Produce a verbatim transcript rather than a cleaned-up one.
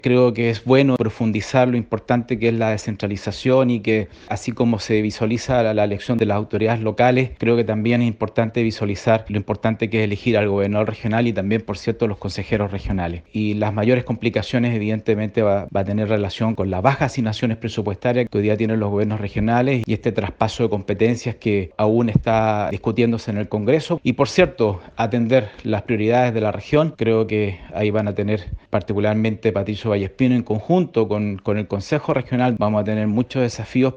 Creo que es bueno profundizar lo importante que es la descentralización y que así como se visualiza la, la elección de las autoridades locales, creo que también es importante visualizar lo importante que es elegir al gobernador regional y también, por cierto, los consejeros regionales. Y las mayores complicaciones evidentemente va, va a tener relación con las bajas asignaciones presupuestarias que hoy día tienen los gobiernos regionales y este traspaso de competencias que aún está discutiéndose en el Congreso. Y por cierto, atender las prioridades de la región, creo que ahí van a tener particularmente Patricio Vallespino en conjunto con, con el Consejo Regional, vamos a tener muchos desafíos